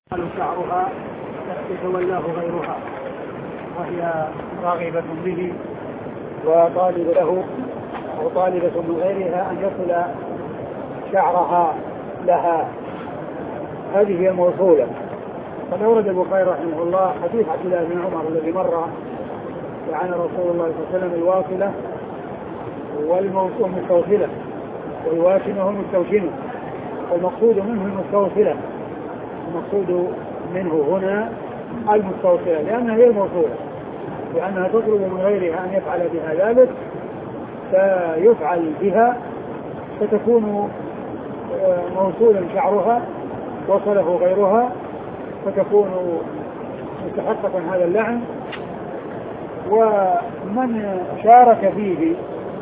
شعرها يتولاه غيرها وهي راغبة به وطالب له أو طالبة من غيرها أن يصل شعرها لها. هذه هي الموصولة. قد أورد البخاري رحمه الله حديث عبد الله بن عمر الذي مر عن رسول الله صلى الله عليه وسلم الواصلة والمستوصلة والواشمة والمستوشمة، والمقصود منه المستوصلة، المقصود منه هنا المستوصلة لأنها هي الموصولة، لأنها تطلب من غيرها أن يفعل بها ذلك فيفعل بها فتكون موصولا شعرها، وصله غيرها فتكون مستحقة هذا اللعن. ومن شارك فيه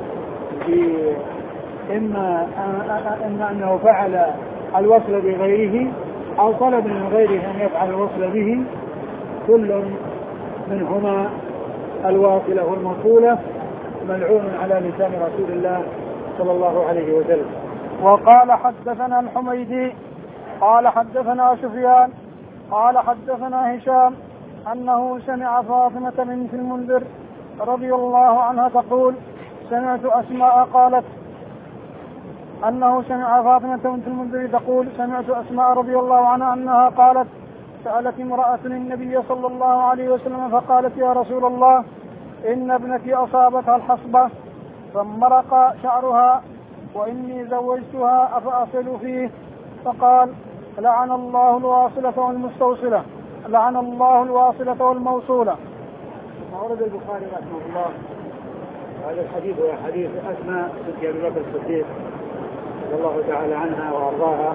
إما أنه فعل الوصل بغيره أو طلب من غيره أن يفعل الوصل به، كل منهما الواصلة والموصولة ملعون على لسان رسول الله صلى الله عليه وسلم. وقال حدثنا الحميدي قال حدثنا سفيان قال حدثنا هشام أنه سمع فاطمة بنت المنذر رضي الله عنها تقول سمعت أسماء قالت أنه سمع فاطمة بنت المنذر تقول سمعت أسماء رضي الله عنها أنها قالت سألت امرأة النبي صلى الله عليه وسلم فقالت يا رسول الله إن ابنتي أصابتها الحصبة فمرق شعرها وإني زوجتها أفأصل فيه؟ فقال لعن الله الواصلة والمستوصلة، لعن الله الواصلة والموصولة. أورد البخاري رحمه الله هذا الحديث هو حديث أسماء بنت أبي بكر الصديق رضي الله تعالى عنها وأرضاها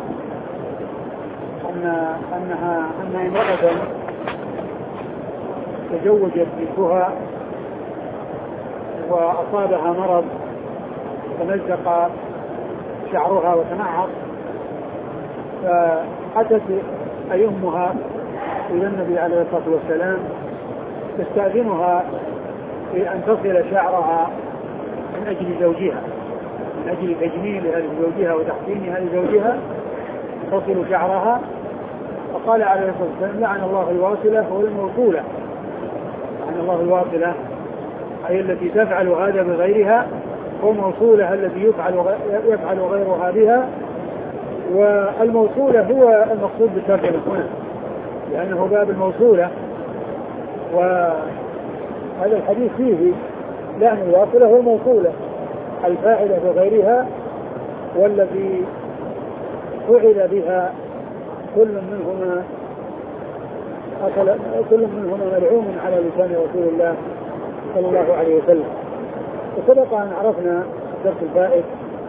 أن امرأة تزوجت بنتها وأصابها مرض تمزق شعرها وتنعط، فأتت أمها إلى النبي عليه الصلاة والسلام تستأذنها في أن تصل شعرها من أجل زوجها، من أجل تجميلها لزوجها وتحسينها لزوجها تصل شعرها. فقال عليه الصلاة والسلام لعن الله الواصلة والموصولة. لعن الله الواصلة أي التي تفعل هذا بغيرها، والموصولة التي يفعل غيرها بها. والموصولة هو المقصود بالترجمة هنا لأنه باب الموصولة، وهذا الحديث فيه لأن الواصلة هو الموصولة الفاعلة بغيرها والذي فعل بها كل منهما ملعون على لسان رسول الله صلى الله عليه وسلم. وسبق أن عرفنا الدرس الفائت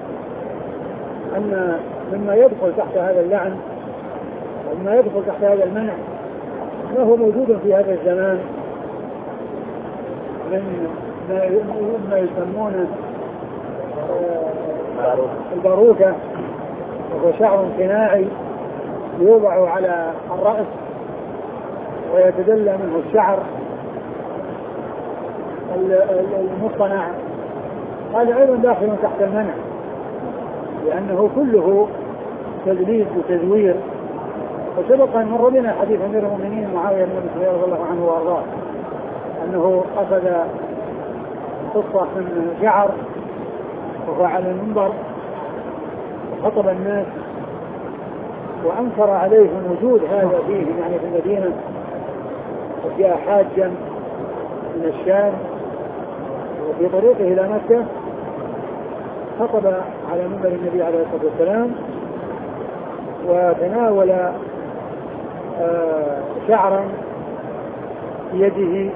أن مما يدخل تحت هذا اللعن ومما يدخل تحت هذا المنع ما هو موجود في هذا الزمان من ما يسمونه الباروكة، وهو شعر صناعي يوضع على الرأس ويتدلى منه الشعر المصطنع. هذا أيضا داخل تحت المنع لأنه كله تدليس وتزوير. وسبق أن مر بنا حديث أمير المؤمنين معاوية بن أبي سفيان رضي الله عنه وأرضاه أنه أخذ قصة من شعر وهو على المنبر وخطب الناس وأنكر عليهم وجود هذا فيه يعني في المدينة، وجاء حاجا من الشام وفي طريقه إلى مكة خطب على منبر النبي عليه الصلاة والسلام وتناول شعرا في يده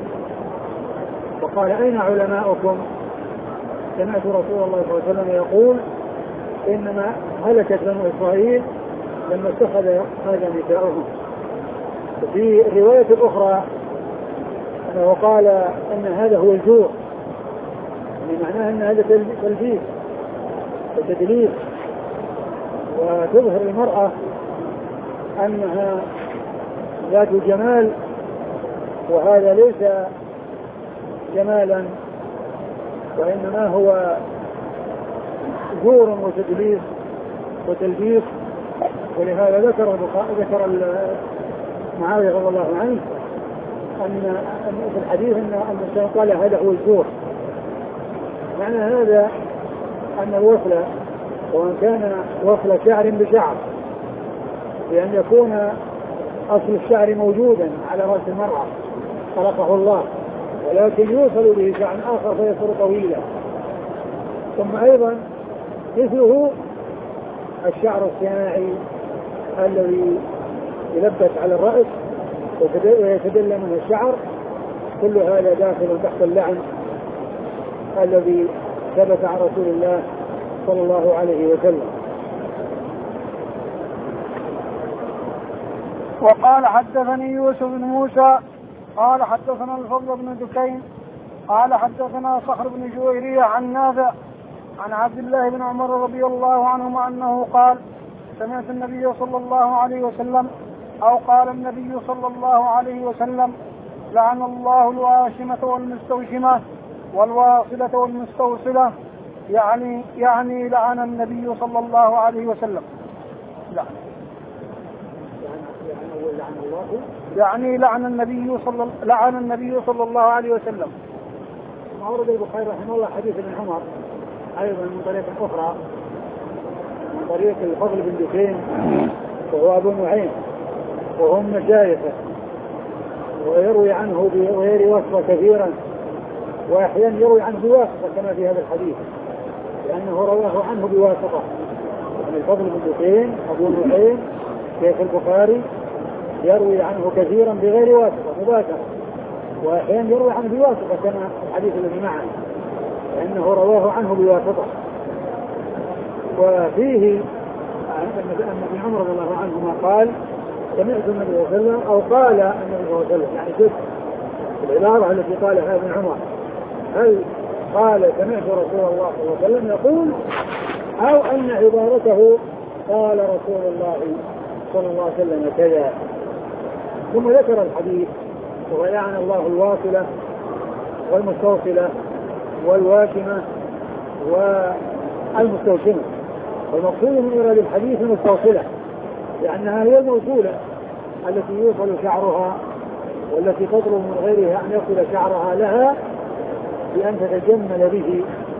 وقال أين علماؤكم؟ سمعت رسول الله صلى الله عليه وسلم يقول إنما هلكت بنو إسرائيل لما اتخذ هذا نساؤهم. وفي الرواية الأخرى أنه قال أن هذا هو الجوع، يعني معناه أن هذا تلبيس وتدليس وتظهر المرأة أنها ذات جمال، وهذا ليس جمالا وإنما هو زور وتدليس وتلبيس. ولهذا ذكر معاوية رضي الله عنه أن في الحديث أن الإنسان قال هذا هو الزور. معنى هذا أن الوصل وإن كان وصل شعر بشعر بأن يكون أصل الشعر موجودا على رأس المرأة خلقه الله، ولكن يوصل به شعر آخر فيصير طويلا. ثم أيضا مثله الشعر الصناعي الذي يلبس على الرأس ويتدلى منه الشعر، كل هذا داخل تحت اللعن الذي ثبت عن رسول الله صلى الله عليه وسلم. وقال حدثني يوسف بن موسى قال حدثنا الفضل بن دكين قال حدثنا صخر بن جويرية عن نافع عن عبد الله بن عمر رضي الله عنهما أنه قال سمعت النبي صلى الله عليه وسلم أو قال النبي صلى الله عليه وسلم لعن الله الواشمة والمستوشمة والواصلة والمستوصلة، يعني لعن النبي صلى الله عليه وسلم. يعني لعن النبي صلى الله عليه وسلم. أورد البخاري رحمه الله حديث ابن عمر أيضا من طريق أخرى من طريق الفضل بن دكين وهو أبو نعيم وهم مشايخه، ويروي عنه بغير وصفة كثيرا، وأحيانا يروي عنه بواسطة كما في هذا الحديث، لأنه رواه عنه بواسطة. يعني الفضل بن دكين أبو نعيم شيخ البخاري يروي عنه كثيرا بغير واسطة مباشرة، وأحيانا يروي عنه بواسطة كما الحديث الذي معنا، لأنه رواه عنه بواسطة. وفيه أن ابن عمر رضي الله عنهما قال سمعت النبي صلى الله عليه وسلم أو قال النبي صلى الله عليه وسلم، يعني جد العبارة التي قالها ابن عمر، هل قال سمعت رسول الله صلى الله عليه وسلم يقول، أو أن عبارته قال رسول الله صلى الله عليه وسلم كذا. ثم ذكر الحديث ولعن الله الواصلة والمستوصلة والواشمة والمستوشمة. والمقصود من إيراد الحديث المستوصلة لأنها هي الموصولة التي يوصل شعرها والتي تطلب من غيرها أن يصل شعرها لها بأن تتجمل به.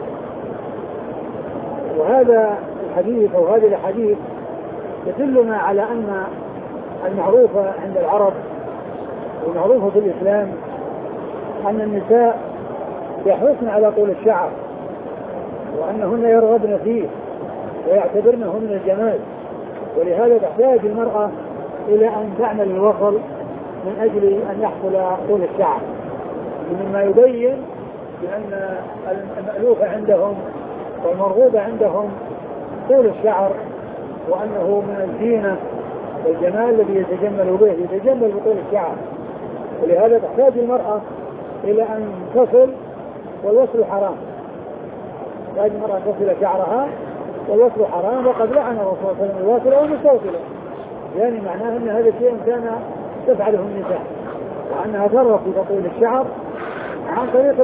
وهذا الحديث أو هذه الحديث يدلنا على أن المعروف عند العرب والمعروف في الإسلام أن النساء يحرصن على طول الشعر، وأنهن يرغبن فيه ويعتبرنه من الجمال، ولهذا تحتاج المرأة إلى أن تعمل الوصل من أجل أن يحصل طول الشعر، مما يبين بأن المألوف عندهم والمرغوب عندهم طول الشعر، وأنه من الزينة والجمال الذي يتجمل به، يتجمل بطول الشعر. ولهذا تحتاج المرأة إلى أن تصل، والوصل حرام، تحتاج المرأة تصل شعرها والوصل حرام، وقد لعن الرسول صلى الله عليه وسلم الواصلة والمستوصلة، يعني معناه أن هذا الشيء كان تفعله النساء، وأنها ترغب في تطويل الشعر عن طريق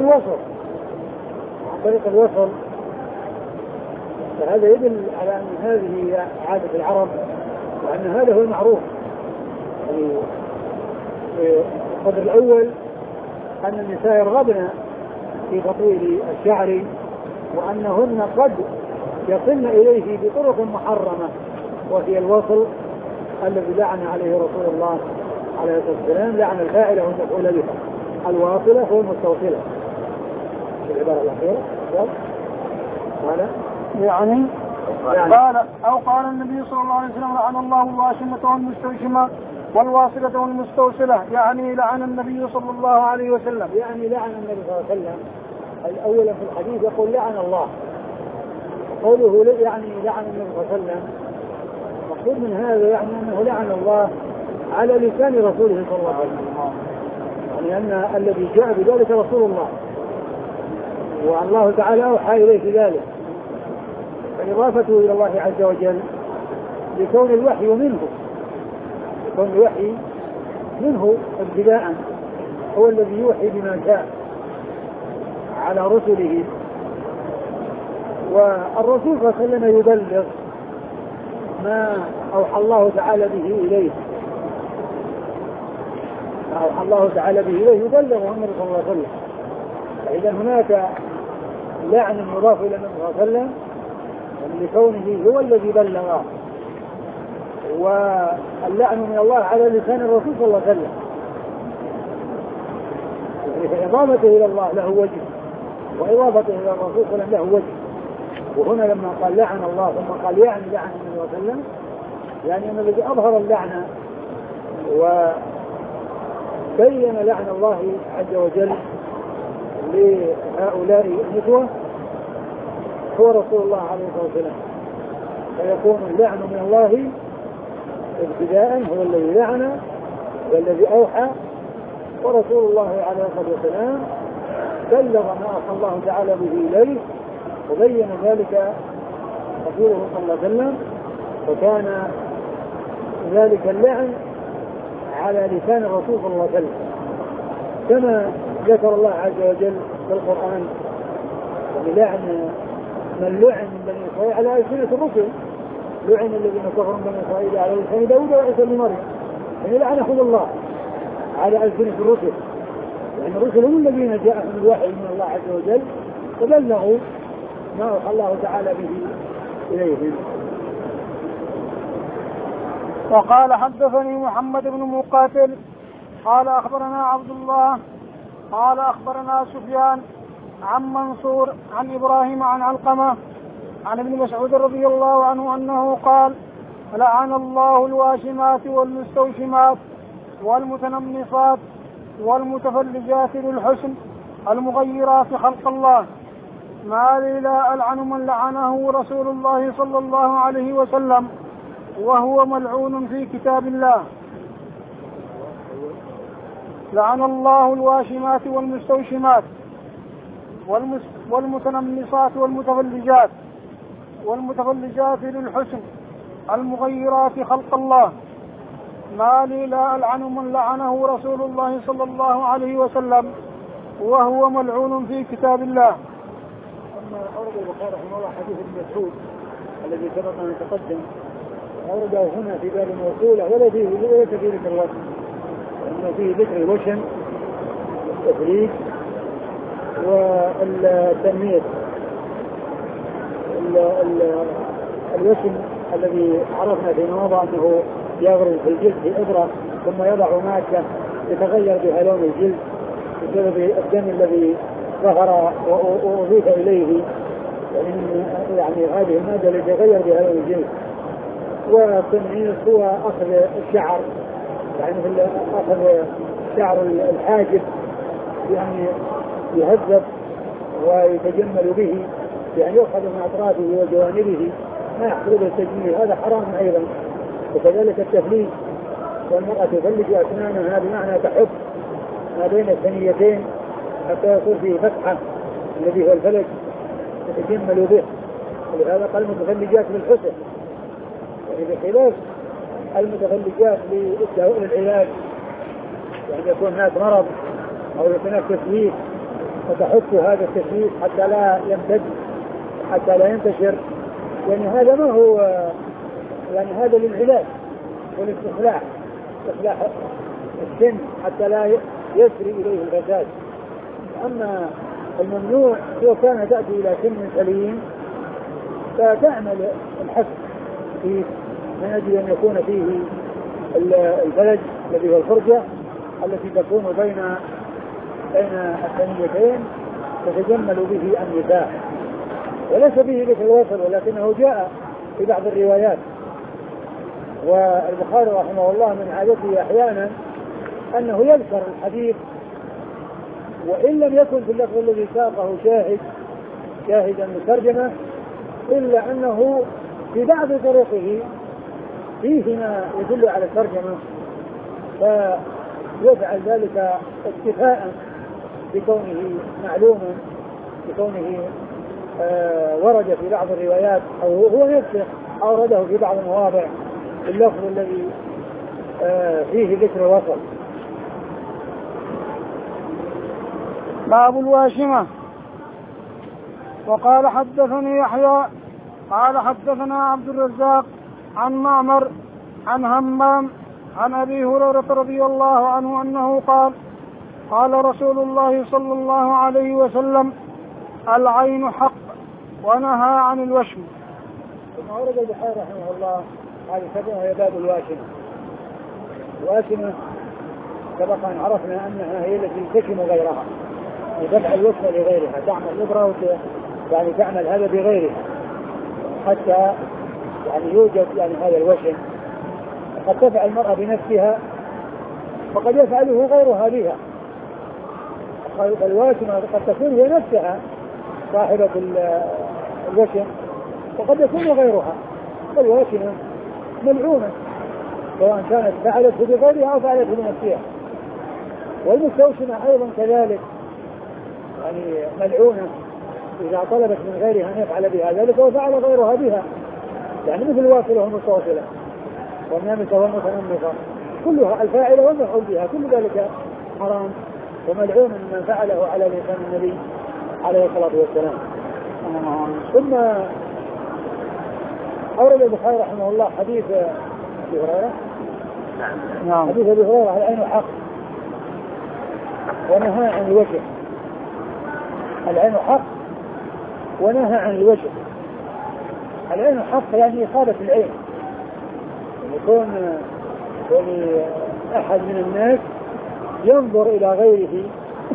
الوصل. فهذا يدل على أن هذه هي عادة العرب، وأن هذا هو المعروف. القدر الأول أن النساء يرغبن في تطويل الشعر، وأنهن قد يصلن إليه بطرق محرمة، وهي الوصل الذي لعن عليه رسول الله عليه الصلاة والسلام، لعن الفاعل والمفعول به، الواصلة والمستوصلة. في العبارة الأخيرة قال يعني قال أو قال النبي صلى الله عليه وسلم لعن الله الواشمة والمستوشمة والواصلة والمستوصلة، يعني لعن النبي صلى الله عليه وسلم. يعني لعن النبي صلى الله عليه وسلم. الأول في الحديث يقول لعن الله، قوله يعني لعن النبي صلى الله عليه وسلم، مقصود من هذا يعني أنه لعن الله على لسان رسوله صلى الله عليه وسلم، يعني أن الذي جاء بذلك رسول الله، والله تعالى أوحى إليه في ذلك، فإضافته إلى الله عز وجل لكون الوحي منه، كون الوحي منه ابتداء، هو الذي يوحي بما شاء على رسله، والرسول صلى الله عليه وسلم يبلغ ما أوحى الله تعالى به إليه، أوحى الله تعالى به إليه يبلغه النبي صلى الله عليه وسلم. فإذا هناك لعن يضاف إلى النبي صلى الله عليه وسلم لكونه هو الذي بلغ، واللعن من الله على لسان الرسول صلى الله عليه وسلم، يعني إضافته إلى الله له وجه، وإضافته إلى الرسول صلى الله عليه وسلم له وجه. وهنا لما قال لعن الله ثم قال يعني لعن النبي صلى الله عليه وسلم، يعني أن الذي أظهر اللعنة وبين لعن الله عز وجل لهؤلاء النسوة هو رسول الله عليه الصلاة والسلام. فيكون اللعن من الله ابتداء، هو الذي لعن والذي أوحى، ورسول الله عليه الصلاة والسلام بلغ ما أوحى الله تعالى به إليه وبين ذلك رسوله صلى الله عليه وسلم، وكان ذلك اللعن على لسان الرسول صلى الله عليه وسلم، كما ذكر الله عز وجل في القرآن لعن من لعن من بني إسرائيل على ألسنة الرسل، لعن الذين كفروا من بني إسرائيل على لسان داود وعيسى بن مريم، يعني لعنهم الله على ألسنة الرسل، يعني الرسل هم الذين جاءهم الوحي من الله عز وجل فبلغوا ما أوحى الله تعالى به إليهم. وقال حدثني محمد بن مقاتل قال أخبرنا عبد الله قال أخبرنا سفيان عن منصور عن إبراهيم عن علقمة عن ابن مسعود رضي الله عنه أنه قال لعن الله الواشمات والمستوشمات والمتنمصات والمتفلجات للحسن المغيرات خلق الله، ما لي لا ألعن من لعنه رسول الله صلى الله عليه وسلم وهو ملعون في كتاب الله. لعن الله الواشمات والمستوشمات والمتنمصات والمتفلجات للحسن المغيرات خلق الله، ما لي لا ألعن من لعنه رسول الله صلى الله عليه وسلم وهو ملعون في كتاب الله. أما أورد البخاري رحمه الله حديث ابن مسعود الذي سبق أن يتقدم، أورده هنا في باب موصولة ولا فيه ذكر الوشم، لأنه فيه ذكر الوشم والتفريج والتنميط. الوشم الذي عرفنا في موضع أنه يغرز في الجلد في إبرة ثم يضع مادة يتغير بها لون الجلد بسبب الدم الذي ظهر وأضيف إليه، يعني هذه المادة التي يتغير بها لون الجلد. والتنميط هو أخذ الشعر، يعني أخذ شعر الحاجب يعني يهذب ويتجمل به، يعني يؤخذ من أطرافه وجوانبه ما يحصل به التجميل، هذا حرام أيضا. وكذلك التفليج، والمرأة تفلج أسنانها بمعنى تحط ما بين الثنيتين حتى يصير فيه فتحة الذي هو الفلج تتجمل به، ولهذا قال المتفلجات للحسن، يعني بخلاف المتفلجات للعلاج، يعني يكون هناك مرض أو يكون هناك تسويف فتحط هذا التسويف حتى لا يمتد حتى لا ينتشر، يعني هذا ما هو، يعني هذا للعلاج والاستخلاع، إصلاح السن حتى لا يسري إليه الفساد. أما الممنوع هو كان تأتي إلى سن سليم فتعمل الحسن فيه من أجل أن يكون فيه الفلج الذي هو الفرجة التي تكون بين الثنيتين تتجمل به النساء، وليس به ذكر الوصل ولكنه جاء في بعض الروايات. والبخاري رحمه الله من عادته أحيانا أنه يذكر الحديث وإن لم يكن في اللفظ الذي ساقه شاهدا للترجمة، إلا أنه في بعض طرقه فيه ما يدل على الترجمة، فيفعل ذلك اكتفاء بكونه معلوما، بكونه ورد في بعض الروايات أو هو نفسه أورده في بعض المواضع اللفظ الذي فيه ذكر الوصل. باب الواشمة. وقال حدثني يحيى قال حدثنا عبد الرزاق عن معمر عن همام عن أبي هريرة رضي الله عنه أنه قال قال رسول الله صلى الله عليه وسلم العين حق ونهى عن الوشم. ثم ورد البخاري رحمه الله هذه سبعها هي باب الواشمة. الواشمة سبق أن عرفنا أنها هي التي تشم غيرها لدفع الوشم لغيرها، تعمل إبرة يعني تعمل هذا بغيرها حتى يعني يوجد يعني هذا الوشم. قد تفعل المرأة بنفسها وقد يفعله غيرها بها. الواشمة قد تكون هي نفسها صاحبة الوشم وقد يكون غيرها. الواشمة ملعونة سواء كانت فعلته بغيرها أو فعلته بنفسها. والمستوشمة أيضا كذلك يعني ملعونة إذا طلبت من غيرها أن يفعل بها ذلك وفعل غيرها بها، يعني مثل الواصلة والمستوصلة والنامسة والمتنمسة كلها الفاعلة والمفعول بها كل ذلك حرام وملعون من فعله على لسان النبي عليه الصلاة والسلام. ثم أورد البخاري رحمه الله حديث أبي هريرة. نعم. حديث أبي هريرة العين حق ونهى عن الوجه. العين حق ونهى عن الوجه. العين حق يعني إصابة العين، يكون أحد من الناس ينظر إلى غيره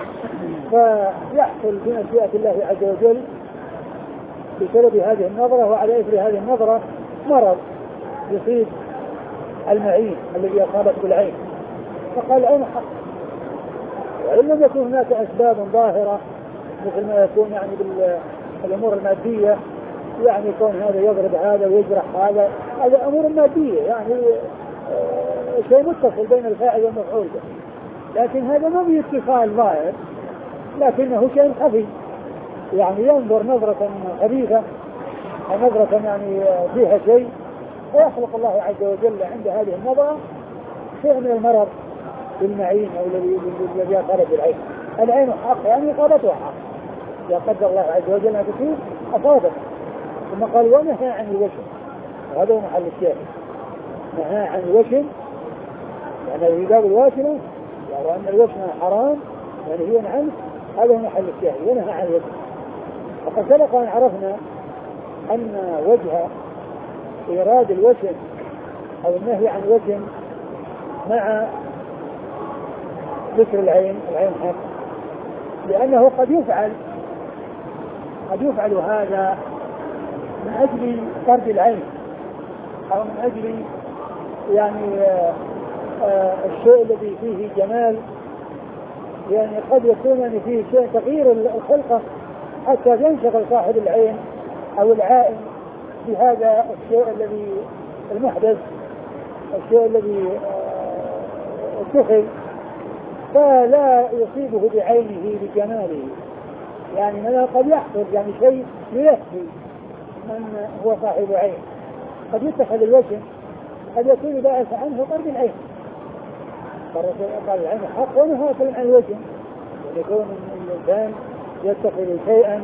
فيحصل بمشيئة الله عز وجل بسبب هذه النظرة، وعلى إثر هذه النظرة مرض يصيب المعين الذي أصابت بالعين، فقال العين حق. وإن لم يكن هناك أسباب ظاهرة مثل ما يكون يعني بالأمور المادية، يعني يكون هذا يضرب هذا ويجرح هذا، هذا أمور مادية يعني شيء متصل بين الفاعل والمفعول به، لكن هذا ما به اتصال ظاهر لكنه شيء خفي، يعني ينظر نظرة خبيثة أو نظرة يعني فيها شيء فيخلق الله عز وجل عند هذه النظرة شيء من المرض بالمعين أو الذي أصاب بالعين. العين حق يعني إصابتها حق، إذا قدر الله عز وجل أن تصيب أصابت. ثم قال ونهى عن الوشم، وهذا هو محل الشاهد، نهى عن الوشم يعني في باب الواشمة وأن الوشم حرام منهي عنه، هذا هو محل الشاهد ونهى عن الوشم. وقد سبق أن عرفنا أن وجه إيراد الوشم أو النهي عن الوشم مع ذكر العين حق، لأنه قد يفعل هذا من أجل طرد العين أو من أجل يعني الشيء الذي فيه جمال، يعني قد يكون يعني فيه شيء تغيير الخلقة حتى ينشغل صاحب العين أو العائن بهذا الشيء الذي المحدث، الشيء الذي اتخذ، فلا يصيبه بعينه بجماله، يعني ما قد يحصل يعني شيء يلهي من هو صاحب عين، قد يتخذ الوجه قد يكون باعث عنه طرد العين. قال العين حق ونهى عن الوجه، يكون الإنسان يتخذ شيئا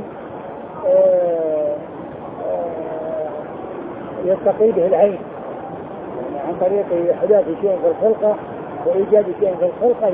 يستقي به العين يعني عن طريق إحداث شيء في الخلقة وإيجاد شيء في الخلقة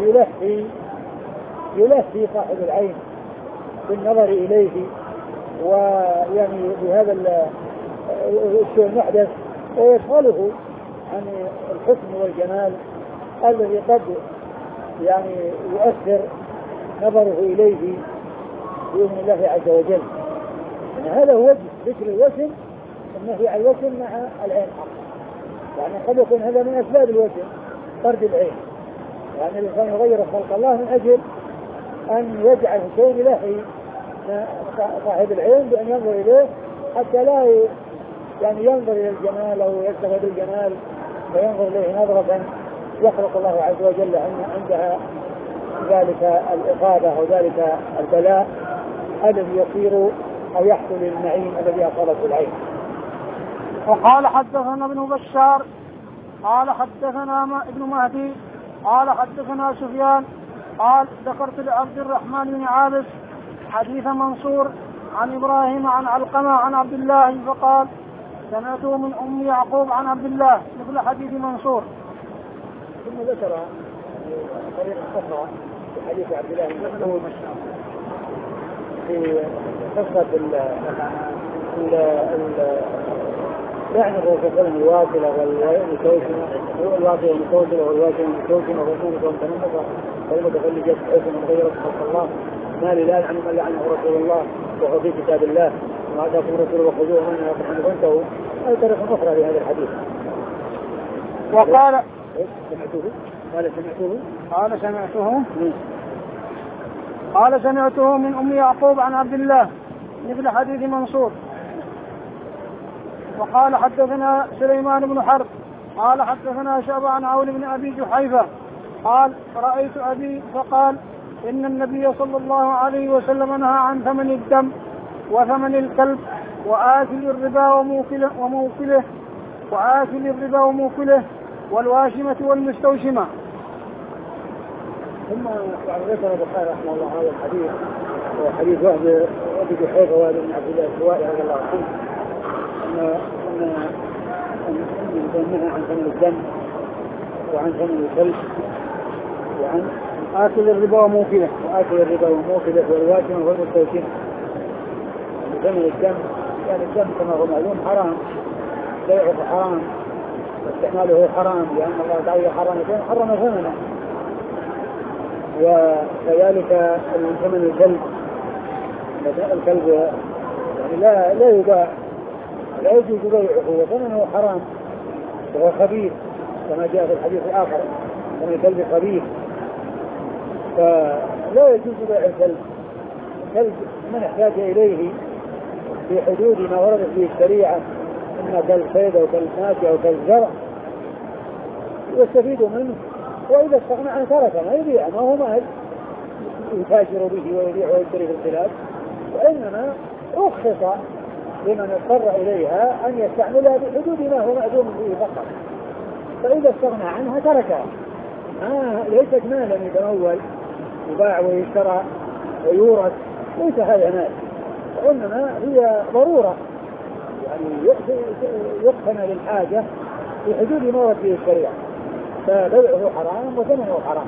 يلهي صاحب العين بالنظر إليه، ويعني بهذا الشيء المحدث ويشغله عن الحسن والجمال الذي قد يعني يؤثر نظره إليه بإذن الله عز وجل. يعني هذا هو وجه ذكر الوسم، النهي عن الوسم مع العين حق، يعني قد يكون هذا من أسباب الوسم طرد العين، يعني الإنسان يغير خلق الله من أجل أن يجعل شيء يلهي صاحب العين بأن ينظر إليه حتى لا يعني ينظر إلى الجمال أو يشتغل بالجمال فينظر إليه نظرة يخلق الله عز وجل عندها ذلك الإصابة أو ذلك البلاء الذي يصير أو يحصل للمعين الذي أصابته العين. وقال حدثنا ابن بشار قال حدثنا ابن مهدي قال حدثنا سفيان قال ذكرت لعبد الرحمن بن عابس حديث منصور عن إبراهيم عن علقمة عن عبد الله فقال سمعته من أم يعقوب عن عبد الله مثل حديث منصور. ثم ذكر طريقة أخرى في حديث عبد الله بن مسعود في قصة لعن الرسول صلى الله عليه وسلم الواصلة والمتوسمة والواصلة والمتوسمة والواصلة والمتوسمة والمتوسمة والمتنمقة والمتفلجة حيث من غير خلق الله ما لي لا يلعن من لعنه رسول الله وهو في كتاب الله وما آتاكم الرسول وخذوه منه فانتهوا. هذه طريقة أخرى في هذا الحديث. وقال قال سمعته من أم يعقوب عن عبد الله مثل حديث منصور. وقال حدثنا سليمان بن حرب قال حدثنا شعبة عن عون بن أبي جحيفة قال رأيت أبي فقال إن النبي صلى الله عليه وسلم نهى عن ثمن الدم وثمن الكلب وآكل الربا وموكله والواشمة والمستوشمة. ثم ذكر البخاري رحمه الله هذا الحديث وحديث وهب أبي جحيفة وهب بن عبد الله السوائي رضي الله عنه أن نهى عن ثمن الدم وعن ثمن الكلب وعن آكل الربا وموكله والواشمة والمستوشمة. ثمن الدم يعني الدم كما هو معلوم حرام، بيعه حرام واستعماله حرام لأن الله تعالى حرم ثمنه. وكذلك ثمن الكلب يعني لا يباع لا يجوز بيعه وثمنه حرام وهو خبيث كما جاء في الحديث الآخر ثمن الكلب خبيث فلا يجوز بيع الكلب من احتاج إليه في حدود ما وردت به الشريعة إما كالصيد أو كالماشي أو كالزرع يستفيد منه، وإذا استغنى عنه تركه ما يبيع ما هو مال يتاجر به ويبيع ويشتري في البلاد، وإنما رخص لمن اضطر إليها أن يستعملها بحدود ما هو مأذون به فقط، فإذا استغنى عنها تركها. ليست مالا يتمول يباع ويشترى ويورث، ليس هذا مال، وإنما هي ضرورة يعني يقتنى للحاجة في حدود ما ورد به الشريعة، فبيعه حرام وثمنه حرام.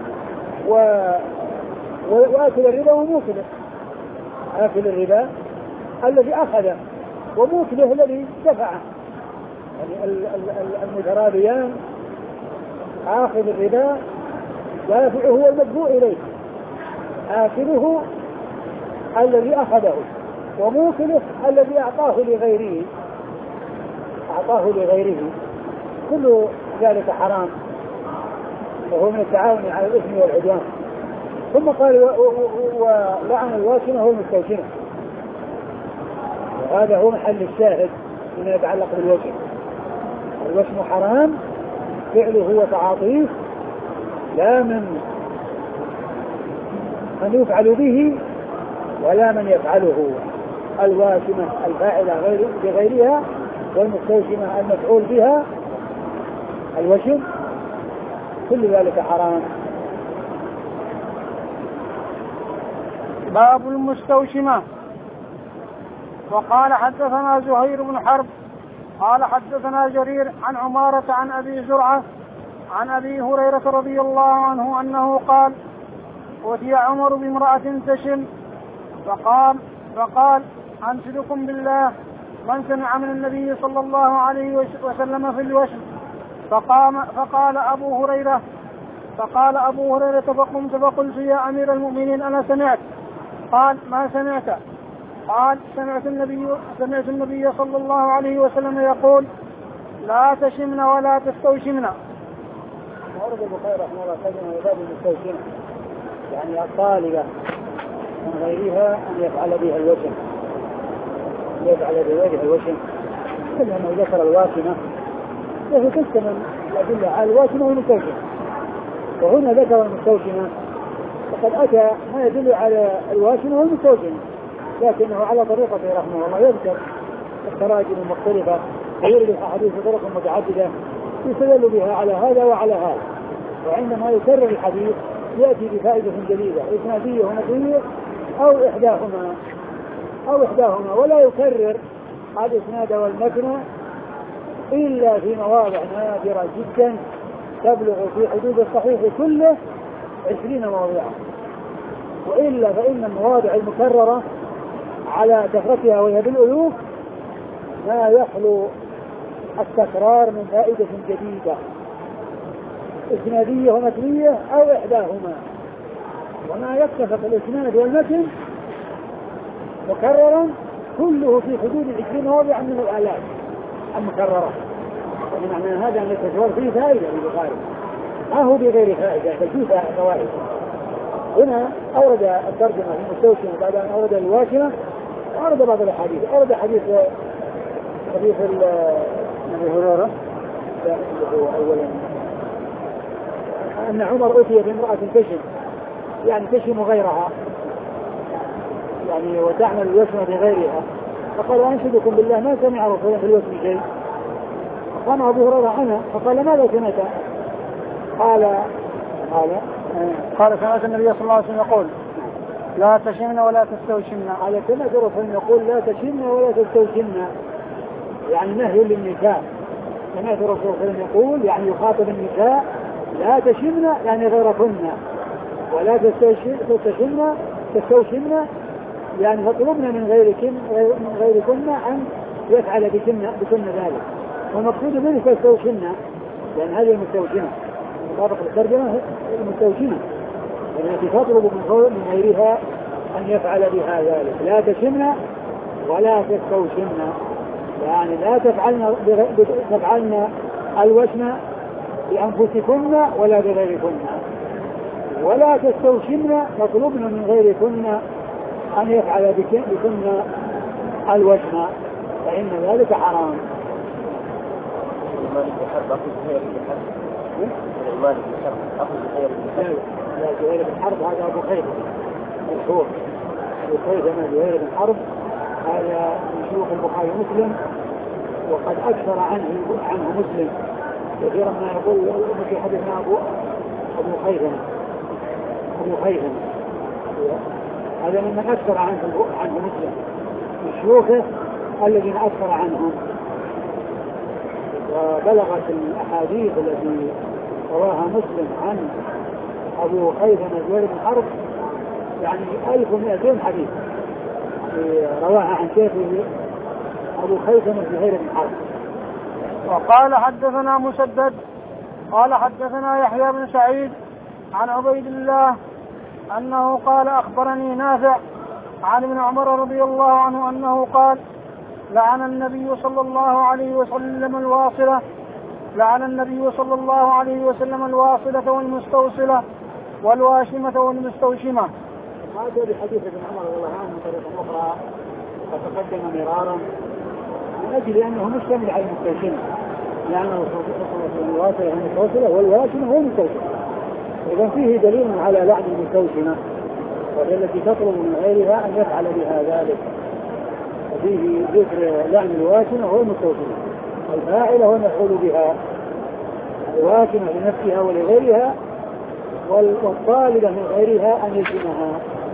وآكل الربا وموكله، آكل الربا الذي أخذه وموكله الذي دفعه، يعني المترابيان آخذ الربا دافعه هو المدفوع إليه، آكله الذي أخذه وموكله الذي أعطاه لغيره كل ذلك حرام وهو من التعاون على الإثم والعدوان. ثم قال ولعن الواشمة والمستوشمة، وهذا هو محل الشاهد فيما يتعلق بالوشم. الوشم حرام فعله وتعاطيه لا من يفعل به ولا من يفعله. الواشمة الفاعلة بغيرها والمستوشمة المفعول بها الوشم كل ذلك حرام. باب المستوشمة. وقال حدثنا زهير بن حرب قال حدثنا جرير عن عمارة عن أبي زرعة عن أبي هريرة رضي الله عنه أنه قال أتي عمر بامرأة تشم فقال أنشدكم بالله من سمع من النبي صلى الله عليه وسلم في الوشم. فقال أبو هريرة فقمت فقلت يا أمير المؤمنين أنا سمعت. قال ما سمعت؟ قال سمعت النبي صلى الله عليه وسلم يقول لا تشمن ولا تستوشمن. ورد البخاري رحمه الله تعالى باب المستوشمة يعني الطالبة من غيرها أن يفعل بها الوشم، كلها ما ذكر الواشمة وهي تشتمل الأدلة على الواشمة والمستوشمة، وهنا ذكر المستوشمة وقد أتى ما يدل على الواشمة والمستوشمة، لكنه على طريقته رحمه الله يذكر التراجم المختلفة ويرد الحديث بطرق متعددة يستدل بها على هذا وعلى هذا، وعندما يكرر الحديث يأتي بفائدة جديدة إسنادية ونقلية أو إحداهما ولا يكرر الإسناد والمتن إلا في مواضع نادرة جدا تبلغ في حدود الصحيح كله 20 موضعا، وإلا فإن المواضع المكررة على كثرتها وهي بالألوف ما يخلو التكرار من فائدة جديدة إسنادية ومتنية أو إحداهما. وما يتفق الإسناد والمتن مكررا كله في حدود 20 موضعا من الآلاف المكررة، ومعنى هذا أن التكرار فيه فائدة للبخاري، ما هو بغير فائدة بل فيه فوائد. هنا أورد الترجمة في المستوشمة بعد أن أورد الواشمة، أورد بعض الأحاديث، أورد حديث أبي هريرة أولا أن عمر أتي بامرأة تشم، يعني تشم غيرها، يعني وتعمل الوشم بغيرها، فقال أنشدكم بالله ما سمع رسول في الوشم شيء. فقام أبو هريرة عنها فقال ماذا سمعت؟ قال سمعت النبي صلى الله عليه وسلم يقول لا تشمن ولا تستوشمن. قال سمعت الرسول يقول لا تشمن ولا تستوشمن، يعني نهي للنساء. سمعت الرسول صلى الله عليه وسلم يقول يعني يخاطب النساء لا تشمن يعني غيركن، ولا تستوشمن يعني تطلبن من غيركن أن يفعل بكن ذلك، والمقصود منه تستوشمن لأن هذه المستوشمة مطابق الترجمة المستوشمة التي تطلب من غيرها أن يفعل بها ذلك. لا تشمن ولا تستوشمن يعني لا تفعلن الوشم بأنفسكن ولا بغيركن، ولا تستوشمن تطلبن من غيركن أن يفعل بكن الوشم فإن ذلك حرام. المالك بحرب أخذ زهير بن حرب المالك بحرب أخذ زهير بن حرب لا زهير بن حرب هذا أبو خيثمة مشهور، أبو خيثمة زهير بن حرب هذا من شيوخ البخاري ومسلم، وقد أكثر عنه مسلم كثيرا ما يقول في حديثنا أبو خيثمة هذا ممن أكثر عنه مسلم من شيوخه الذين أكثر عنهم. وبلغت الأحاديث التي رواها مسلم عن أبو خيثمة زهير بن حرب يعني 1200 حديث رواها عن شيخه أبو خيثمة زهير بن حرب. وقال حدثنا مسدد قال حدثنا يحيى بن سعيد عن عبيد الله أنه قال أخبرني نافع عن ابن عمر رضي الله عنه أنه قال لعن النبي صلى الله عليه وسلم الواصلة والمستوصلة والواشمة والمستوشمة. هذا بحديث ابن عمر رضي الله عنه طريقة أخرى وتقدم مرارا من أجل أنه مشتمل على المستوشمة، لأنه الواصلة والمستوصلة والواشمة والمستوشمة، إذا فيه دليل على لعن المستوشمة وهي التي تطلب من غيرها أن يفعل بها ذلك، وفيه ذكر لعن الواشمة والمستوشمة، الفاعلة والمفعول بها، الواشمة لنفسها ولغيرها والطالبة من غيرها أن يلزمها.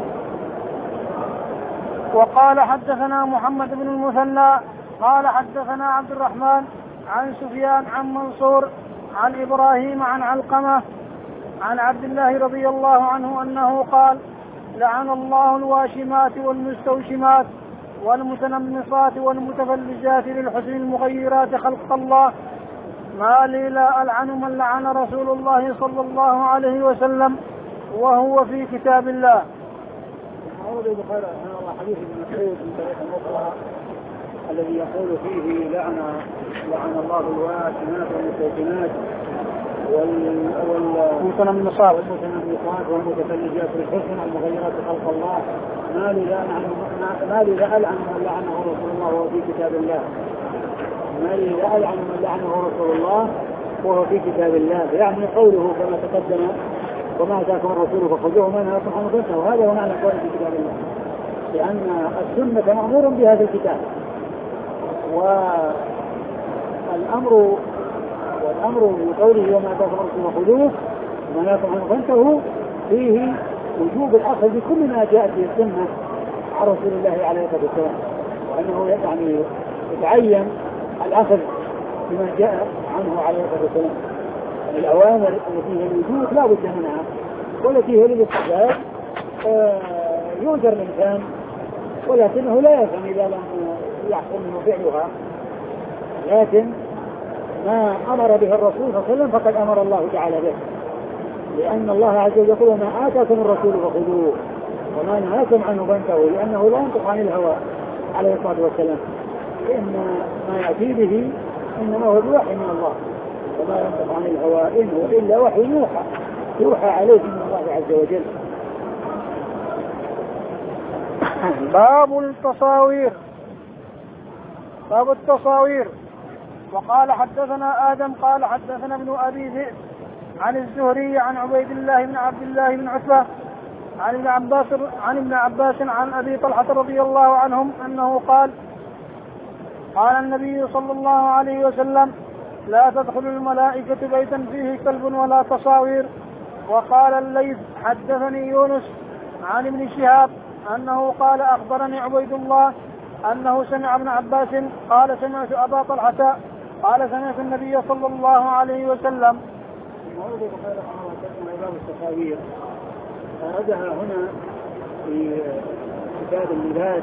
وقال حدثنا محمد بن المثنى قال حدثنا عبد الرحمن عن سفيان عن منصور عن إبراهيم عن علقمة عن عبد الله رضي الله عنه أنه قال لعن الله الواشمات والمستوشمات والمتنمصات والمتفلجات للحسن المغيرات خلق الله، ما لي لا ألعن من لعن رسول الله صلى الله عليه وسلم وهو في كتاب الله. أورد البخاري رحمه الله حديث ابن مسعود من طريق أخرى الذي يقول فيه لعن الله الواشمات والمستوشمات والمتنمصات والمتفلجات للحسن المغيرات خلق الله، ما لي لا ألعن من لعنه رسول الله وهو في كتاب الله، ما لي لا ألعن من لعنه رسول الله وهو في كتاب الله، يعني قوله كما تقدم وما أتاكم الرسول فخذوه ما نهاكم عنه فانتهوا، وهذا هو معنى قوله في كتاب الله، لأن السنة مأمور بهذا الكتاب، والأمر بقوله وما أتاكم الرسول فخذوه وما نهاكم عنه فانتهوا فيه وجوب الأخذ بكل ما جاء في السنة عن رسول الله عليه الصلاة والسلام، وأنه يعني يتعين الأخذ بما جاء عنه عليه الصلاة والسلام، الأوامر التي هي الوجوب لا بد منها، والتي هي للاستحباب يؤجر الإنسان، ولكنه لا يفهم إذا لم يحصل منه فعلها. لكن ما أمر به الرسول صلى الله عليه وسلم فقد أمر الله تعالى به، لأن الله عز وجل يقول ما آتاكم الرسول فخذوه وما نهاكم عنه فانتهوا، لأنه لا ينطق عن الهوى عليه الصلاة والسلام، لأن ما يأتي به إنما هو بوحي من الله، وما ينطق عن الهوى إن هو إلا وحي يوحى عليه من الله عز وجل. باب التصاوير. باب التصاوير. وقال حدثنا آدم قال حدثنا ابن أبي ذئب عن الزهري عن عبيد الله بن عبد الله بن عتبة عن ابن عباس عن أبي طلحة رضي الله عنهم أنه قال قال النبي صلى الله عليه وسلم لا تدخل الملائكة بيتا فيه كلب ولا تصاوير. وقال الليث حدثني يونس عن ابن شهاب أنه قال أخبرني عبيد الله أنه سمع ابن عباس قال سمعت أبا طلحة قال سمعت النبي صلى الله عليه وسلم. التصاوير أردها هنا في كتاب اللباس،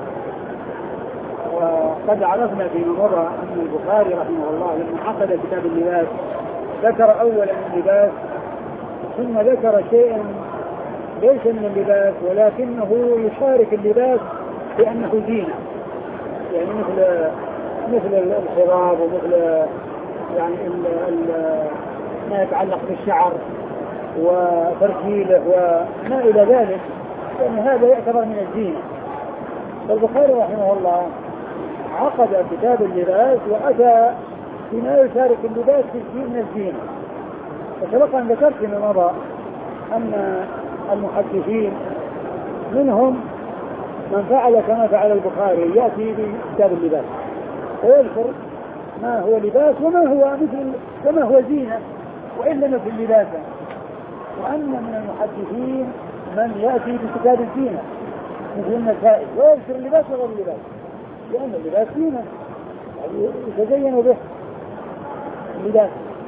وقد عرفنا فيما مضى أن البخاري رحمه الله لما عقد كتاب اللباس ذكر أولا اللباس ثم ذكر شيئا ليس من اللباس ولكنه يشارك اللباس بأنه زينة، يعني مثل الخضاب ومثل يعني ما يتعلق بالشعر وترجيله وما إلى ذلك، يعني هذا يعتبر من الزينة. فالبخاري رحمه الله عقد كتاب اللباس وأتى بما يشارك اللباس في شيء من الزينة. فسبق أن ذكرت فيما مضى أن المحدثين منهم من فعل كما فعل البخاري، يأتي بكتاب اللباس ويذكر ما هو لباس وما هو زينة وإن لم يكن لباسا، وأن من المحدثين من يأتي بكتاب الزينة مثل النسائي ويذكر اللباس وغير اللباس، لأن اللباس زينة يعني يتزين به اللباس.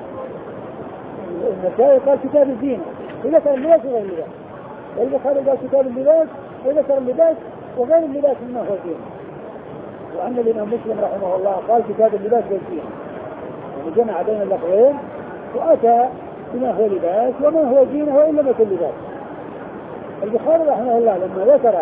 النسائي قال كتاب الزينة وذكر اللباس وغير اللباس، والبخاري قال كتاب اللباس وذكر اللباس وغير اللباس مما هو زينة. وأن الإمام مسلم رحمه الله قال كتاب اللباس والزينة، يعني جمع بين اللفظين وأتى بما هو لباس وما هو زينة وإن لم يكن لباس. البخاري رحمه الله لما ذكر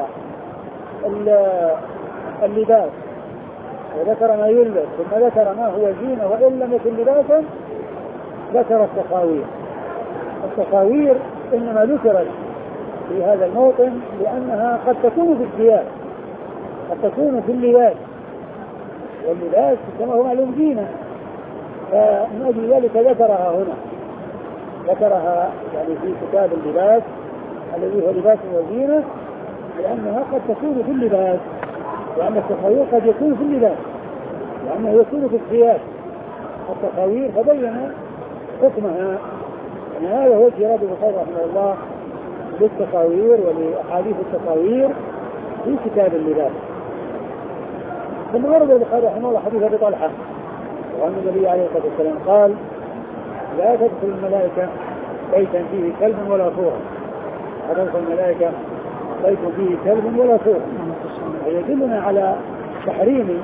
اللباس وذكر ما يلبس ثم ذكر ما هو زينة وإن لم يكن لباسا ذكر التصاوير. التصاوير إنما ذكرت في هذا الموطن لأنها قد تكون في الثياب، قد تكون في اللباس، واللباس كما هو معلوم زينة، فمن أجل ذلك ذكرها هنا، ذكرها يعني في كتاب اللباس الذي هو لباس وزينة، لأنها قد تكون في اللباس، لأن التصاوير قد يكون في اللباس لأنه يكون في الثياب التصاوير، فبين حكمها. يعني هذا هو جراد البخاري رحمه الله للتصاوير ولأحاديث التصاوير في كتاب اللباس. ثم ورد البخاري رحمه الله حديث أبي طلحة وأن النبي عليه الصلاة والسلام قال لا تدخل الملائكة بيتا فيه كلب ولا صورة، لا تدخل الملائكة بيت فيه كلب ولا صورة، ويدلنا على تحريم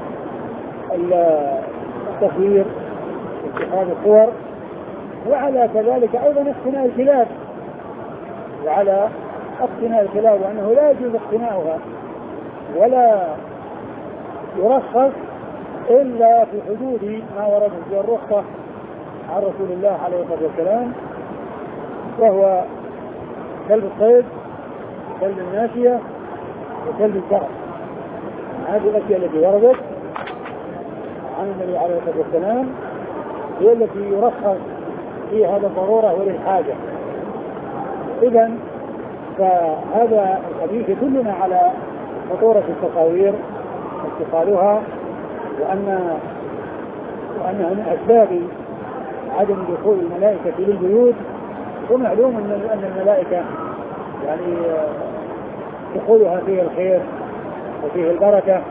التصوير اتخاذ الصور، وعلى كذلك أيضا اقتناء الكلاب، وعلى اقتناء الكلاب وأنه لا يجوز اقتناؤها ولا يرخص إلا في حدود ما ورد في الرخصة عن رسول الله عليه الصلاة والسلام، وهو كلب الصيد وكلب الناشية وكلب الزرع. هذه الأشياء التي وردت عن النبي عليه الصلاة والسلام هي التي يرخص فيها الضرورة وللحاجة. إذن فهذا الحديث يدلنا على خطورة التصاوير واتخاذها، وأنها من أسباب عدم دخول الملائكة للبيوت. ومعلوم أن الملائكة يعني دخولها فيه الخير وفيه البركة،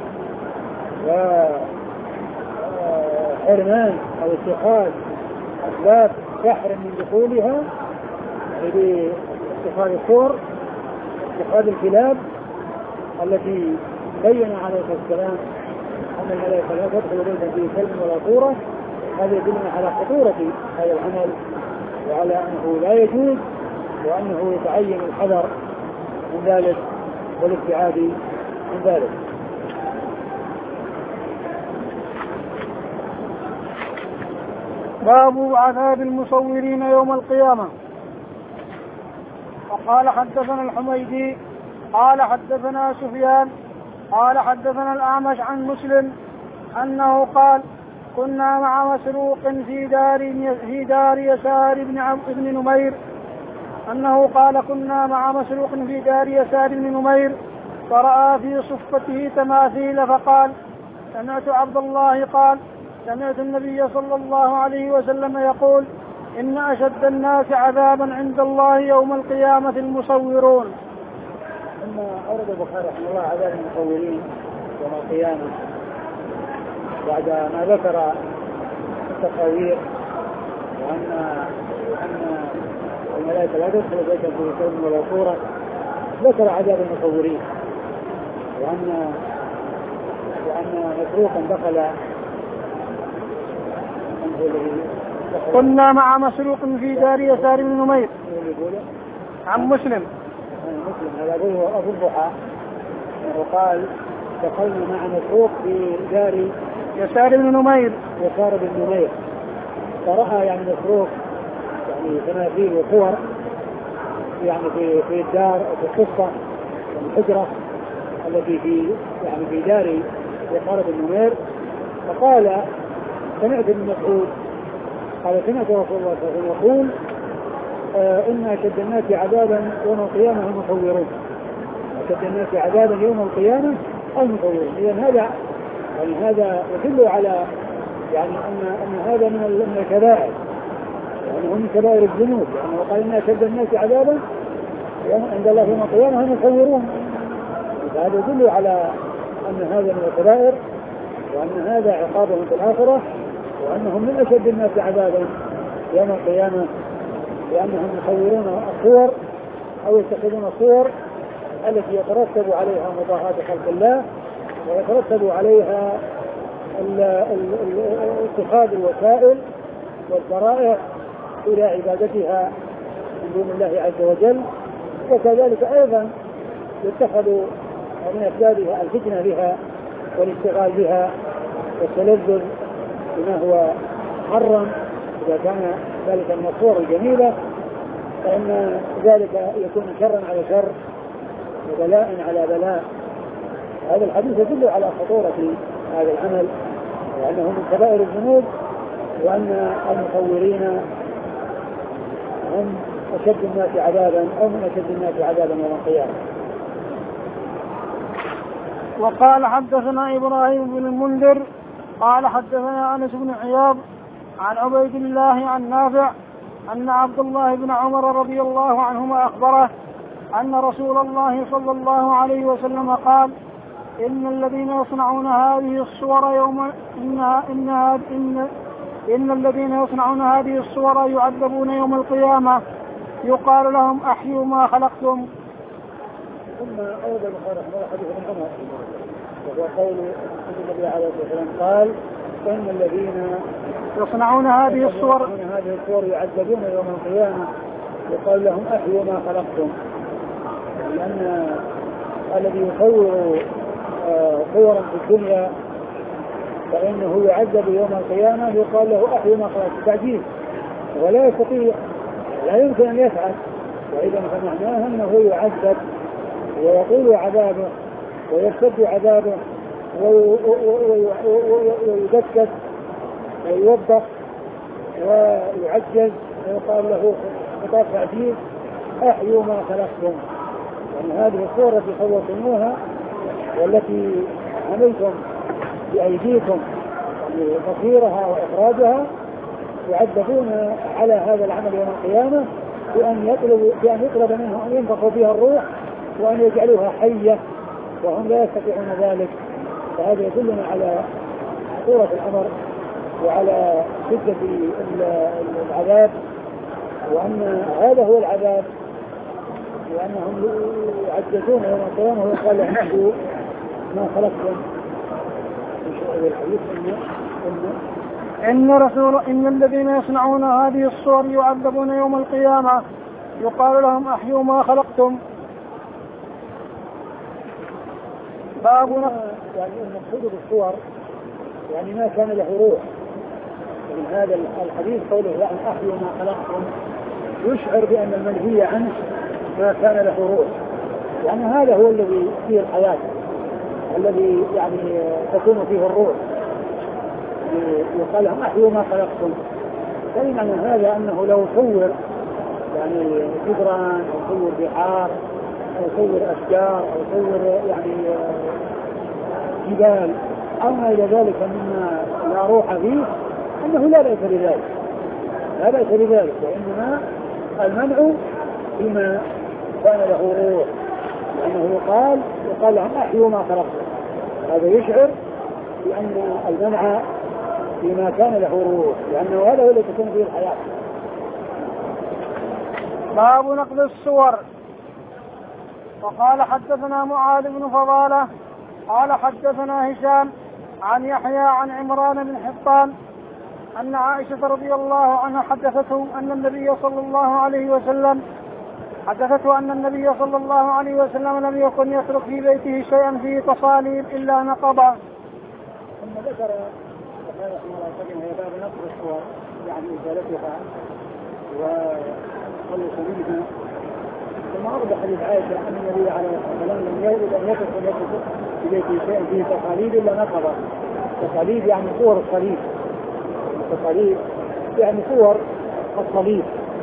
وحرمان أو اتخاذ أسباب يحرم من دخولها باتخاذ الصور، اتخاذ الكلاب التي بين عليه السلام أن الملائكة لا تدخل بيتا فيه كلب ولا صورة. هذا يدلنا على خطورة هذا العمل وعلى أنه لا يجوز وأنه يتعين الحذر من ذلك والابتعاد من ذلك. باب عذاب المصورين يوم القيامة. وقال حدثنا الحميدي قال حدثنا سفيان قال حدثنا الأعمش عن مسلم أنه قال كنا مع مسروق في دار يسار بن نمير أنه قال كنا مع مسروق في دار يسار بن نمير فرأى في صفته تماثيل فقال سمعت عبد الله قال سمعت النبي صلى الله عليه وسلم يقول إن أشد الناس عذابا عند الله يوم القيامة المصورون. ثم أورد البخاري رحمه الله عذاب المصورين يوم القيامة بعد ما ذكر التصاوير وأن الملائكة لا تدخل بيتا في كلب ولا صورة، ذكر عذاب المصورين وأن مسروقا دخل. كنا مع مسروق في دار يسار بن نمير عن مسلم هذا أبو الضحى وقال دخلنا مع مسروق في دار يسار بن نمير فرأى يعني مسروق يعني تماثيل وصور يعني في الدار أو في القصة الحجرة التي في دار يسار بن نمير. فقال سمعت ابن مسعود قال سمعت رسول الله صلى الله عليه وسلم يقول إن أشد الناس عذابا يوم القيامة المصورون. أشد الناس عذابا يوم القيامة المصورون. إذن هذا يدل على يعني أن هذا من الكبائر، يعني هم من كبائر الذنوب، لأنه قال إن أشد الناس عذابا عند الله يوم القيامة المصورون. فهذا يدل على أن هذا من الكبائر وأن هذا عقابهم في الآخرة وأنهم من أشد الناس عذابا يوم القيامة لأنهم يصورون الصور أو يتخذون الصور التي يترتب عليها مضاهاة خلق الله ويترتب عليها اتخاذ الوسائل والذرائع إلى عبادتها من دون الله عز وجل. وكذلك أيضا يتخذ من أسبابها الفتنة بها والاشتغال بها والتلذذ بما هو محرم إذا كان ذلك من الصور الجميلة، فإن ذلك يكون شرا على شر وبلاء على بلاء. هذا الحديث يدل على خطورة هذا العمل وأنه من كبائر الذنوب وأن المصورين هم أشد الناس عذابا أو من أشد الناس عذابا يوم القيامة. وقال حدثنا إبراهيم بن المنذر قال حدثنا أنس بن عياض عن عبيد الله عن نافع أن عبد الله بن عمر رضي الله عنهما أخبره أن رسول الله صلى الله عليه وسلم قال إن الذين يصنعون هذه الصور يعذبون يوم القيامة يقال لهم أحيوا ما خلقتم. ثم أورد البخاري رحمه الله حديث ابن عمر وهو قول النبي عليه الصلاة والسلام قال إن الذين يصنعون هذه الصور يعذبون يوم القيامة يقال لهم أحيوا ما خلقتم. لأن الذي يصور صورا في الدنيا فإنه يعذب يوم القيامة يقال له أحيوا ما خلقتم تعجيز ولا يستطيع لا يمكن أن يفعل. وإذا فمعناه أنه يعذب ويطول عذابه ويشتد عذابه ويدكت ويوبخ ويعجز ويقال له خطاب تعجيز أحيوا ما خلقتم. يعني هذه الصورة التي صورتموها والتي عملتم بأيديكم تصويرها وإخراجها يعذبون على هذا العمل يوم القيامة بأن يطلب منهم أن ينفخوا فيها الروح وأن يجعلوها حية وهم لا يستطيعون ذلك. فهذا يدلنا على خطورة الأمر وعلى شدة العذاب وأن هذا هو العذاب، وأنهم يعجزون يوم القيامة ويقال لهم اعبدوا ما خلقتم. إن الذين يصنعون هذه الصور يعذبون يوم القيامة يقال لهم أحيوا ما خلقتم. باب يعني المقصود بالصور يعني ما كان له روح. من هذا الحديث قوله يعني أحيوا ما خلقتم يشعر بأن المنهي عنه ما كان له روح، يعني هذا هو الذي فيه الحياة، الذي يعني تكون فيه الروح. يقال لهم أحيوا ما خلقتم، فإن هذا أنه لو صور يعني جدران أو صور بحار أو صور أشجار أو صور يعني جبال أو ما إلى ذلك مما لا روح فيه أنه لا بأس بذلك، لا بأس بذلك، وإنما المنع فيما كان له روح، لأنه يقال لهم أحيوا ما خلقتم. هذا يشعر بأن المنع فيما كان له روح، لأنه هذا هو الذي تكون فيه الحياة. باب نقد الصور. وقال حدثنا معاذ بن فضالة قال حدثنا هشام عن يحيى عن عمران بن حطان أن عائشة رضي الله عنها حدثته أن النبي صلى الله عليه وسلم لم يكن يترك في بيته شيئا فيه تصاليب إلا نقضه. ثم ذكر هذا هي باب نقد الصور يعني إزالتها وخلص منها. ثم أوضح حديث عائشة أن النبي عليه الصلاة والسلام لم يرد أن يترك في بيته شيئا فيه تصاليب إلا نقضه. تصاليب يعني صور الصليب، التصاليب يعني صور الصليب،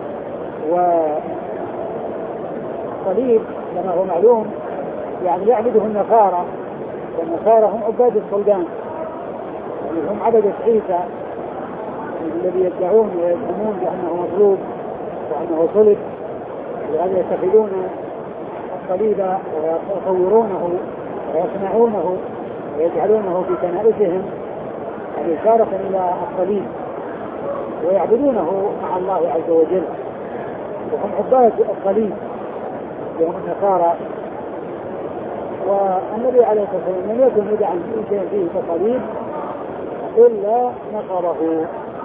والصليب كما هو معلوم يعني يعبده النصارى، والنصارى هم عباد الصلبان، يعني هم عبدة عيسى الذي يدعون ويزعمون بأنه مصلوب وأنه صلب، ولهذا يتخذون الصليب ويصورونه ويصنعونه ويجعلونه في كنائسهم يعني إشارة إلى الصليب، ويعبدونه مع الله عز وجل، وهم عباد الصليب وهم النصارى. والنبي عليه الصلاة والسلام لم يكن يدعى شيء فيه تصاليب إلا نقره،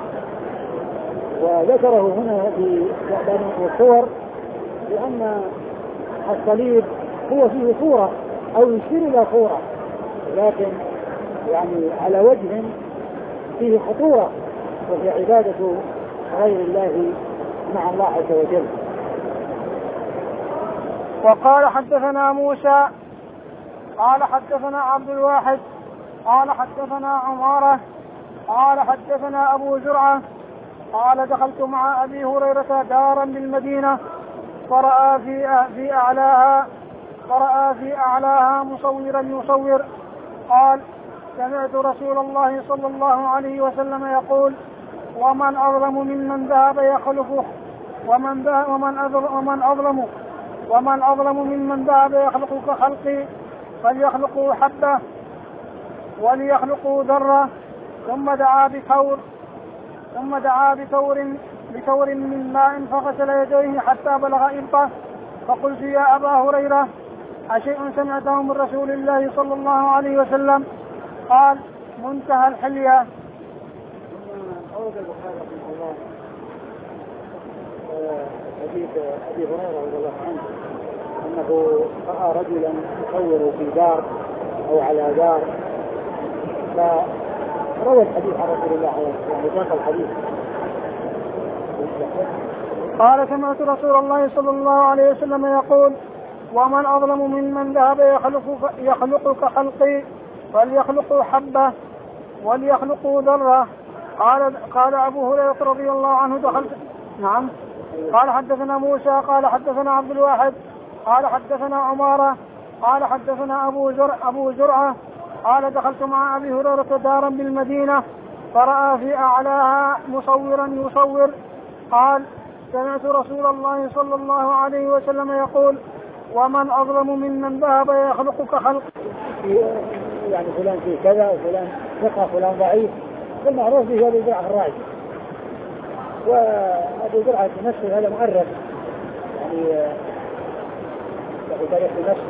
وذكره هنا في الصور لأن الصليب هو فيه صورة أو يشير إلى صورة، لكن يعني على وجه فيه خطورة، وهي عبادة غير الله مع الله عز وجل. وقال حدثنا موسى قال حدثنا عبد الواحد قال حدثنا عمارة قال حدثنا أبو زرعة قال دخلت مع أبي هريرة دارا بالمدينة فرأى في أعلاها مصورا يصور. قال سمعت رسول الله صلى الله عليه وسلم يقول ومن أظلم ممن ذهب يخلقه ومن أظلم ممن ذهب يخلق كخلقي فليخلقوا حبة وليخلقوا ذرة. ثم دعا بثور من ماء فغسل يديه حتى بلغ إبطه. فقلت يا أبا هريرة أشيء سمعته من رسول الله صلى الله عليه وسلم؟ قال منتهى الحلية. أورد البخاري رحمه الله حديث أبي هريرة رضي الله عنه أنه رأى رجلا يصور في دار أو على دار، فروى الحديث عن رسول الله عليه الصلاة والسلام الحديث. قال سمعت رسول الله صلى الله عليه وسلم يقول ومن أظلم ممن ذهب يخلق كخلقي فليخلقوا حبة وليخلقوا ذرة. قال أبو هريرة رضي الله عنه دخلت. نعم. قال حدثنا موسى قال حدثنا عبد الواحد قال حدثنا عمارة قال حدثنا أبو زرعة قال دخلت مع أبي هريرة دارا بالمدينة فرأى في أعلاها مصورا يصور. قال سمعت رسول الله صلى الله عليه وسلم يقول ومن أظلم ممن ذهب يخلق كخلق. يعني فلان فيه كذا وفلان ثقة فلان ضعيف، المعروف به هذا البدعة الراجح، وأبو زرعة نفسه هذا مؤرخ يعني في تاريخ دمشق،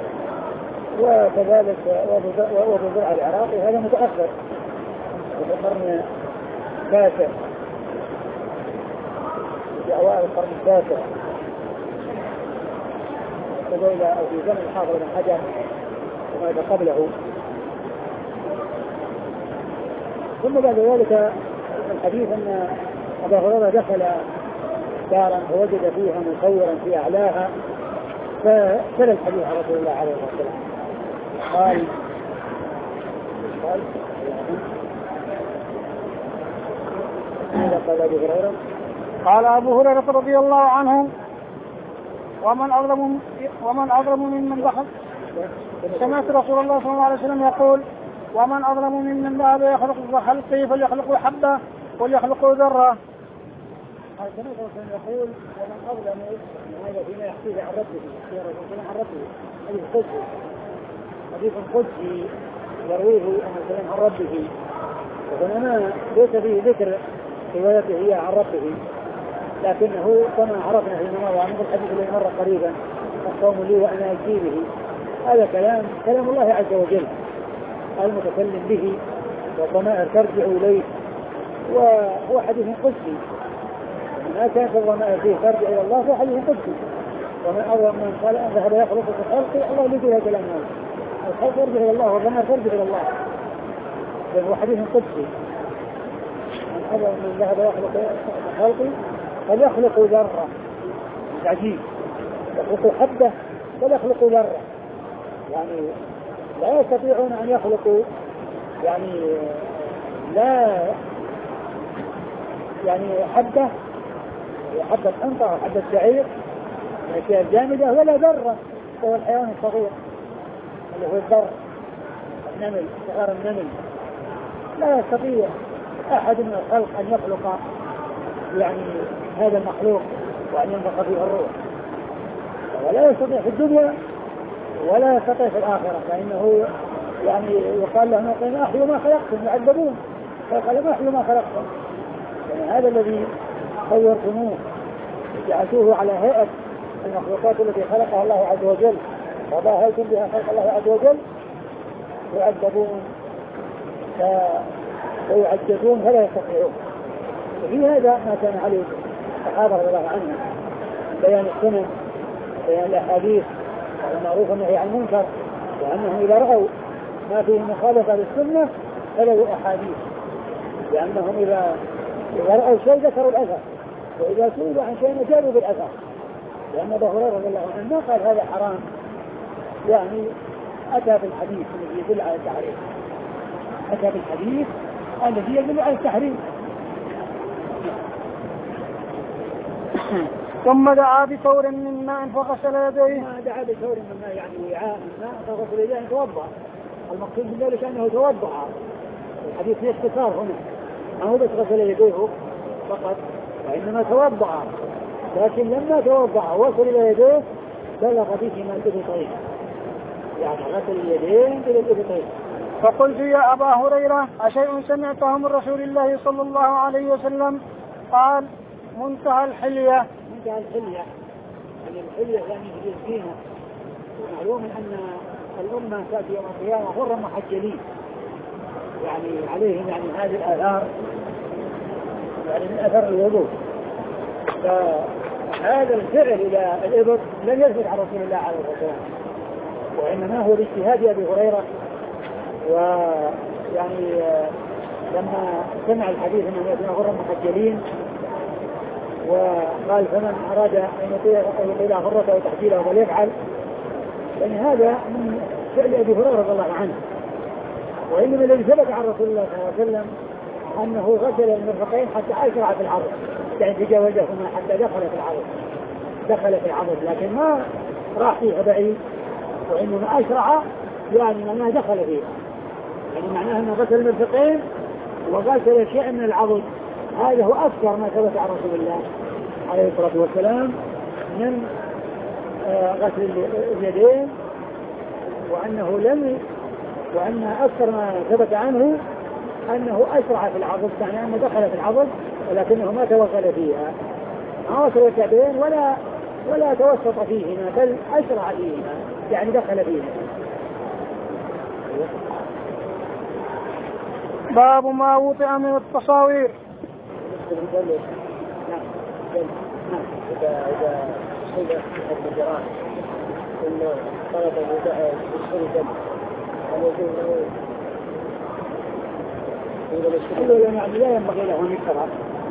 وكذلك وأبو زرعة العراقي هذا متأخر في القرن التاسع، في أوائل القرن التاسع أو في زمن الحافظ بن حجر وما قبله. ثم بعد ذلك الحديث أن أبا هريرة دخل دارا فوجد فيها مصورا في أعلاها فتلا الحديث عن رسول الله عليه الصلاة والسلام قال قال أبو هريرة قال أبو هريرة رضي الله عنه ومن أظلم ممن دخل. سمعت رسول الله صلى الله عليه وسلم يقول ومن أظلم ممن ذهب يخلق كخلقه فليخلق حبة وليخلق ذرة. سمعت رسول الله يقول ومن أظلم، هذا فيما يحكيه عن ربه عن ربه حديث قدسي يرويه عن ربه، وهنا ليس فيه ذكر روايته هي عن ربه، لكنه كما عرفنا في المناظر عن الحديث الذي مر قريبا الصوم لي وأنا أجزي به، هذا كلام الله عز وجل المتكلم به والضمائر ترجع إليه، وهو حديث قدسي، ما كانت الضمائر فيه ترجع إلى الله فهو حديث قدسي. ومن أظلم من قال أن ذهب يخلق في الخلق الله يقول هذا كلام الله، الخلق يرجع إلى الله والضمائر ترجع إلى الله، فهو حديث قدسي. من أظلم من ذهب يخلق في الخلق فليخلق ذرة، عجيب، يخلق حبة فليخلق ذرة، يعني لا يستطيعون أن يخلقوا يعني لا يعني حبة حنطة أو حبة شعير الأشياء الجامدة، ولا ذرة وهو الحيوان الصغير اللي هو الذر النمل، صغار النمل. لا يستطيع أحد من الخلق أن يخلق يعني هذا المخلوق وأن ينفخ فيه الروح، ولا يستطيع في الدنيا ولا يستطيع في الآخرة، فإنه يعني يقال له ما أحيوا ما خلقتم يعذبون، فقال ما أحيوا ما خلقتم، يعني هذا الذي صورتموه جعلتوه على هيئة المخلوقات التي خلقها الله عز وجل وضاهيتم بها خلق الله عز وجل، يعذبون ويعجزون فلا يستطيعون. وفي هذا ما كان عليه الصحابة رضي الله عنهم، بيان السنن، بيان الأحاديث، والمعروف النهي عن المنكر، وأنهم إذا رأوا ما فيه مخالفة للسنة تلوا أحاديث، لأنهم إذا رأوا شيء ذكروا الأثر، وإذا سئلوا عن شيء أجابوا بالأثر، لأن أبا هريرة رضي الله عنه ما قال هذا حرام، يعني أتى بالحديث الذي يدل على التحريم، أتى بالحديث الذي يدل على التحريم. ثم دعا بثور من ماء فغسل يديه. ما دعا بثور من ماء يعني وعاء من ماء فغسل يديه، توضأ. المقصود من ذلك أنه توضأ، الحديث فيه اختصار هنا، ما هو بس غسل يديه فقط، وإنما توضأ، لكن لما توضأ وغسل يديه بلغ بهما الإبطين، يعني غسل اليدين إلى الإبطين. فقلت يا أبا هريرة أشيء سمعته من رسول الله صلى الله عليه وسلم؟ قال منتهى الحلية. منتهى الحلية، يعني الحلية يعني هي الزينة، ومعلوم أن الأمة تأتي يوم القيامة غرا محجلين، يعني عليهم يعني هذه الآثار، يعني من أثر الوضوء. فهذا الفعل إلى الإبط لم يثبت عن رسول الله عليه الصلاة والسلام، وإنما هو باجتهاد أبي هريرة، ويعني لما سمع الحديث أنهم يأتون غرا محجلين وقال فمن أراد أن يطيل غرته وتحجيله فليفعل، يعني هذا من فعل أبي هريرة رضي الله عنه. وإنما الذي ثبت عن رسول الله صلى الله عليه وسلم أنه غسل المرفقين حتى أشرع في العرض، يعني تجاوزهما حتى دخل في العرض، لكن ما راح فيها بعيد، وإنما أشرع يعني معناه دخل فيه، يعني معناه أنه غسل المرفقين وغسل شيء من العضد. هذا هو أكثر ما ثبت عن رسول الله عليه الصلاة والسلام من غسل اليدين، وأن أكثر ما ثبت عنه أنه أسرع في العضد، يعني أنه دخل في العضد ولكنه ما توغل فيها، ما وصل الكعبين ولا توسط فيهما، بل أشرع فيهما، يعني دخل فيهما. باب ما وطئ من التصاوير. إذا صلح الجيران إنه طلب يشتري دم يعني لا ينبغي لهم الشرع،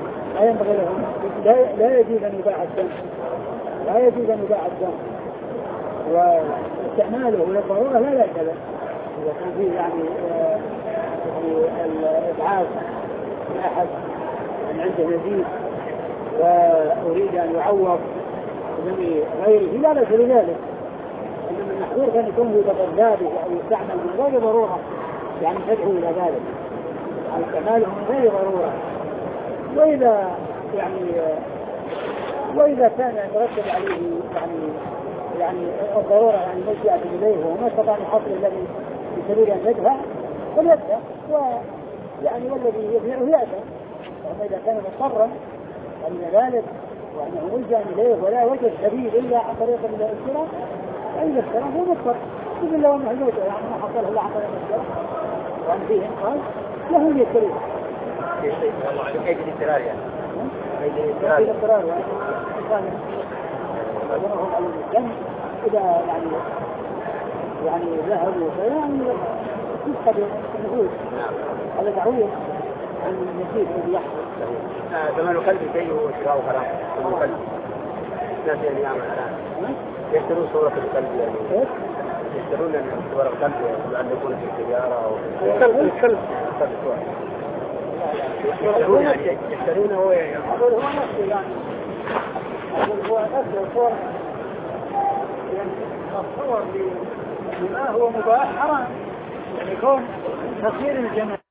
لا يجوز أن يباع الدم، لا يجوز أن يباع الدم، واستعماله للضرورة لا بأس له. إذا كان فيه يعني الإبعاد لأحد من عنده نزيف وأريد أن يعوض من غيره لا بأس بذلك، إنما المحظور كان يكون يتضاد أو يستعمل من غير ضرورة، يعني تدعو إلى ذلك، استعماله من غير ضرورة. وإذا كان يترتب عليه يعني الضرورة يعني ملجأ إليه وما استطاع أن يحصل الذي في سبيل أن يدفع فليدفع، ويعني والذي يدفعه يأتى. وأما إذا كان مضطرا من ذلك وأنه ملجأ إليه ولا وجه سبيل إلا عن طريق الاشتراء، فإذا اشترى هو مضطر، إذن لو أنه يوجد يعني ما حصله إلا عن طريق الاشتراء وأن فيه إنقاذ له يشتريه. أجل اضطرار يعني. أجل اضطرار يعني إذا يعني ذهبوا فيعني يسحب النفوس هذا تعويض عن النسيب الذي يحصل. ثمن القلب شيء هو شراء حرام. ثمن القلب الناس يعني يعمل الآن يشترون صورة القلب يعني يشترون صورة القلب يعلقون في السيارة أو الكلب يشترونه هو نفسه يعني هو نفسه الصور يعني الصور لما هو مباح حرام، يعني يكون تصوير الجمال.